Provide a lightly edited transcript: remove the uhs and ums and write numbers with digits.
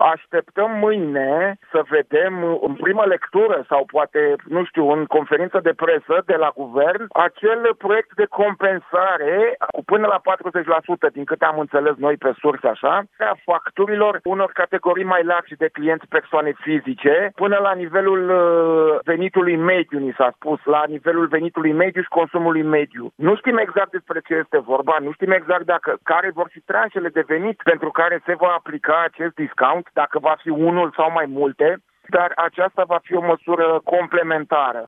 Așteptăm mâine să vedem în prima lectură sau poate, în conferință de presă de la guvern, acel proiect de compensare cu până la 40%, din câte am înțeles noi pe surse așa, a facturilor unor categorii mai largi de clienți persoane fizice, până la nivelul venitului mediu, ni s-a spus, la nivelul venitului mediu și consumului mediu. Nu știm exact despre ce este vorba, nu știm exact care vor fi tranșele de venit pentru care se va aplica acest discount, dacă va fi unul sau mai multe, dar aceasta va fi o măsură complementară.